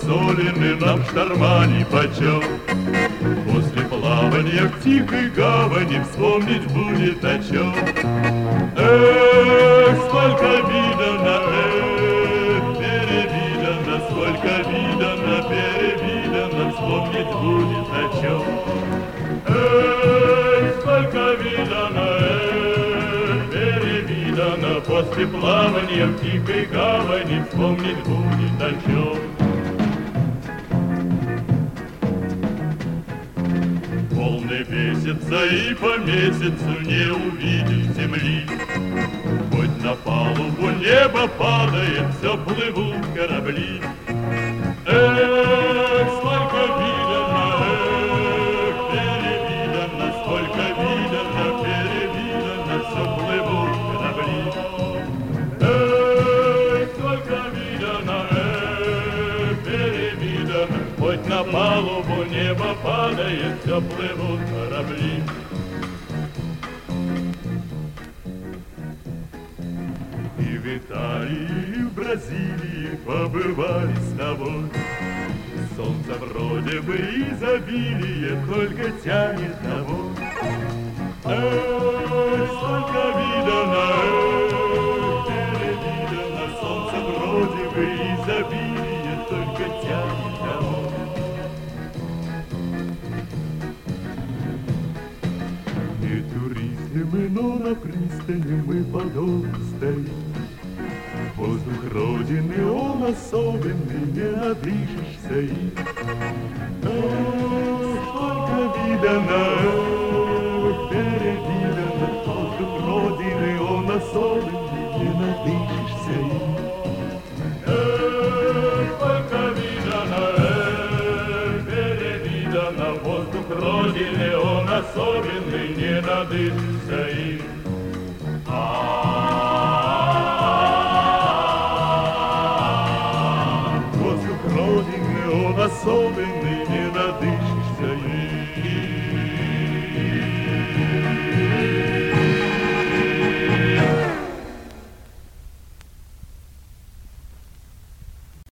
солен, нам шторма нипочем. После плавания в тихой гавани вспомнить будет о чем. Эх, сколько видано, перевидано, сколько видано, перевидано, вспомнить будет о чем. Эх, сколько видано, перевидано, после плавания в тихой гавани вспомнить будет о чем. Волны бесятся и по месяцу не увидишь земли. Хоть на палубу небо падает, все плывут корабли. Эх, сколько видано, перевидано, сколько видано, перевидано, все плывут корабли. Эх, сколько видано, перевидано, хоть на палубу небо падает, все плывут корабли. И в Италии, и в Бразилии побывали с тобой. Солнце вроде бы изобилие, только тянет домой. Эх, сколько видано, перевидано, солнце вроде бы изобилие, только тянет домой. Не туристы мы, но на пристани мы подолгу стоим. Воздух Родины, он особенный, не надышишься им. Эх, сколько видано, перевидано, воздух Родины, он особенный, не надышишься им. Эх, сколько видано, перевидано, воздух Родины, он особенный, не надышишься им. Особенный,